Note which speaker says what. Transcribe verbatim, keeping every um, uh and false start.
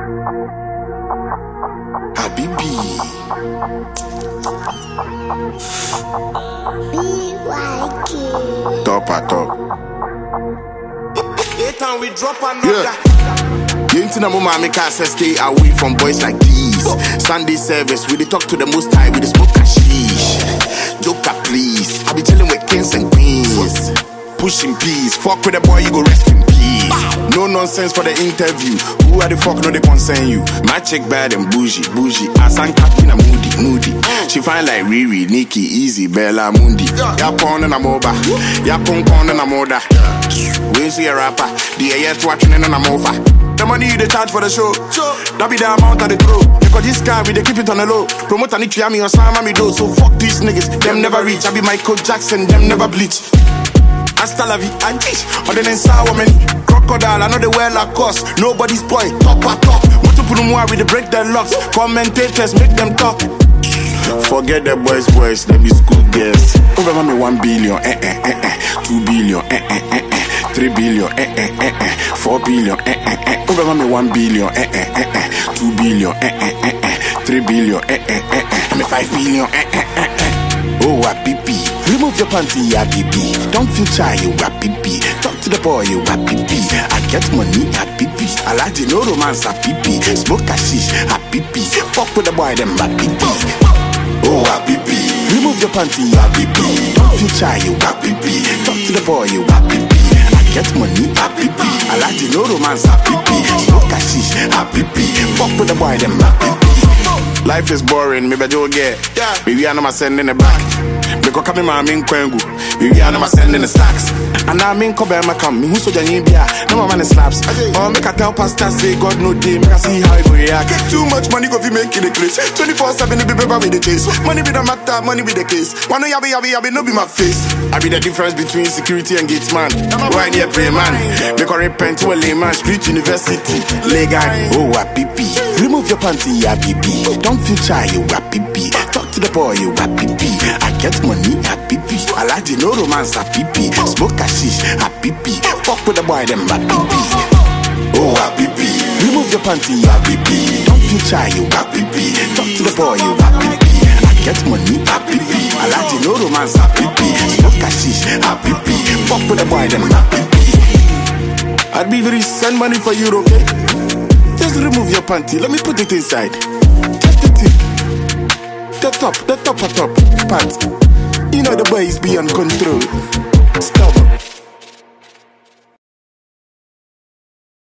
Speaker 1: Habibi. Top at top.
Speaker 2: Eight and we drop another.
Speaker 1: Yeah. You ain't in a moment make us stay away from boys like these. Sunday service, we dey talk to the most high, we dey smoke hashish. Joker, please. I be chilling with kings and queens. Pushing peace. Fuck with the boy, you go rest in peace. No nonsense for the interview. Who are the fuck no they concern you? My chick bad and bougie, bougie. Asan captain a moody, moody. She fine like Riri, Nikki, Easy, Bella, Mundi. Ya pon and a moba. Ya pon pon and a moda. We see a rapper. The A S watching and I'm over. The money you dey charge for the show. That be the amount of the throw. Because this guy we dey keep it on the low. Promoter need to me or slam me do. So fuck these niggas. Them never reach. I be Michael Jackson. Them never bleach. Hasta la vie, I teach. Or then sour many crocodile, I know the well I cost. Nobody's boy, top at top. Multiple more with the break their locks. Commentators make them talk. Forget the boys, boys, them be school girls. Over me one billion, eh eh eh eh. Two billion, eh eh eh eh. Three billion, eh eh eh eh. Four billion, eh eh eh. Over me one billion, eh eh eh eh. Two billion, eh eh eh eh. Three billion, eh eh eh eh. I'm a five billion, eh eh eh eh. Oh, happy. Remove your panty, happy. Don't feel shy, you happy. Talk to the boy, you happy. I get money, happy. I like no romance, happy. Smoke hashish, happy. Fuck with the boy, them happy. Oh, happy. Remove your panty, happy. Don't feel shy, you happy. Talk to the boy, you happy. I get money, happy. I like no romance, happy. Smoke hashish, happy. Fuck with the boy, them happy. Life is boring, maybe you'll get. Maybe I'm not sending it back. Because coming my main kwengu. Maybe I'm not sending the stacks. And I mean, come back, come. Me who's so janibia. No my man slaps. Or make a tell pastor say God no day. Make a see how it react. Get too much money, go be making the place. twenty-four seven, be paper with the case. Money be the matter, money be the case. Wanna yabi yabi yabi, no be my face. I be the difference between security and gates man. Why need a pray man? Make a repent to a layman. Street university, legal. Oh, happy. Remove your panty, happy. Don't feel shy, you happy. Talk to the boy, you happy. I get money, happy. I like the no romance, happy. Smoke hashish, happy. Fuck with the boy, them happy. Oh, happy. Remove your panty, happy. Don't feel shy, you happy. Talk to the boy, you happy. I get money, happy. I like the no romance, happy. Smoke hashish, happy. Fuck with the boy, them happy. I'd be very send money for you, okay? Just remove your panty, let me put it inside. Just the tip. The top, the top, the top, pants. You know the boys beyond control. Stop.